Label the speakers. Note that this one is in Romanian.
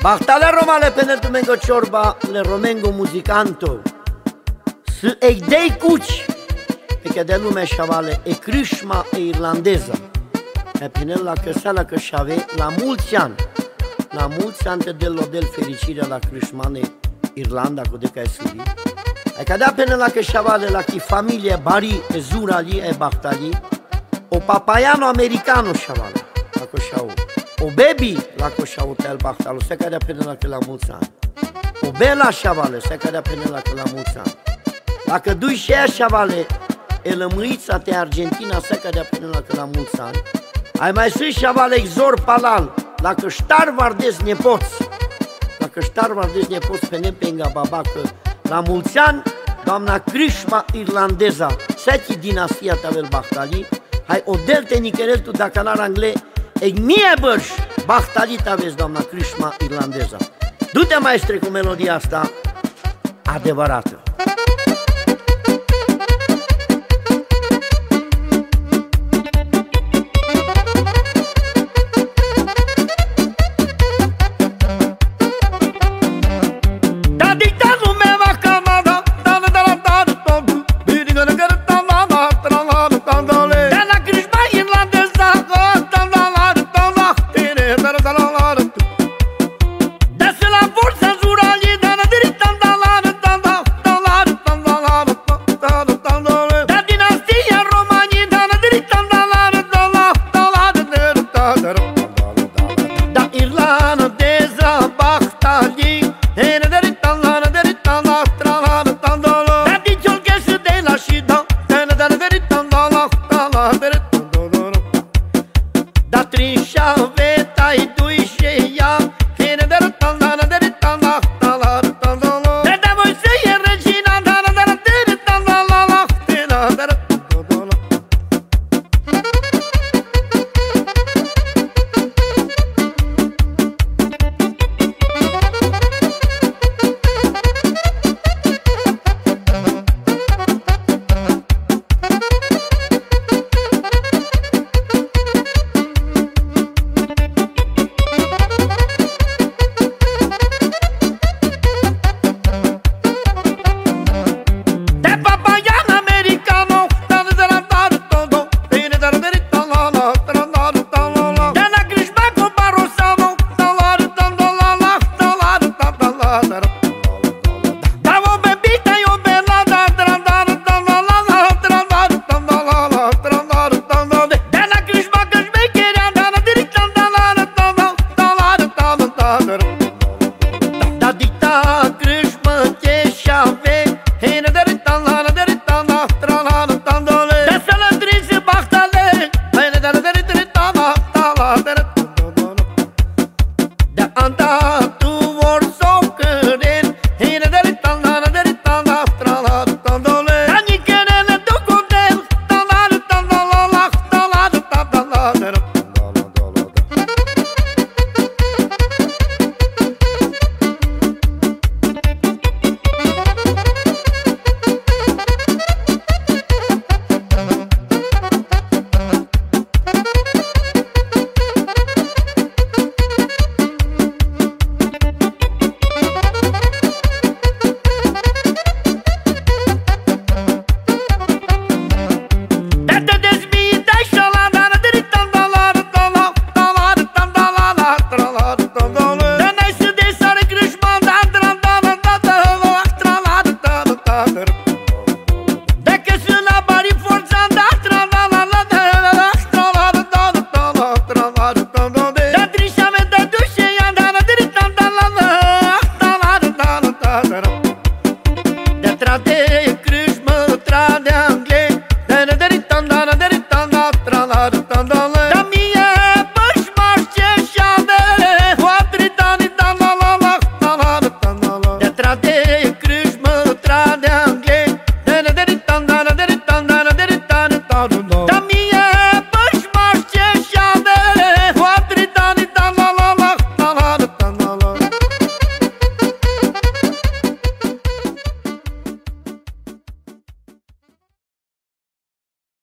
Speaker 1: Bahtale romale peneltu mengo ciorba le romengo musicanto Să eidei cuci Perché de lume șavale e crâșma e irlandeză E pinel la căsala că șave la mulți ani La mulți ani te del fericirea la crâșmane Irlanda cu de care subi E că da penel la cășavale la chi familie bari e zurali e bahtali O papaiano americano șavale la cășau O baby la cășau tel bahtalo se cadea penel la că la mulți ani O bela șavale se cadea penel la că la mulți ani Dacă dui și aia șavale e lămâița te Argentina se cadea penel la că la mulți ani Ai mai sunt șavale exor palal Dacă ștar vardez nepoți Dacă ștar vardez nepoți pe nepenga baba că la mulți ani doamna crâșma irlandeza Seti dinastia tavel bahtali Hai o delte nicherel tu dacă n-ar angle E mie bărș bahtali taveți doamna crâșma irlandeza Du-te maestre cu melodia asta adevărată
Speaker 2: Da trisha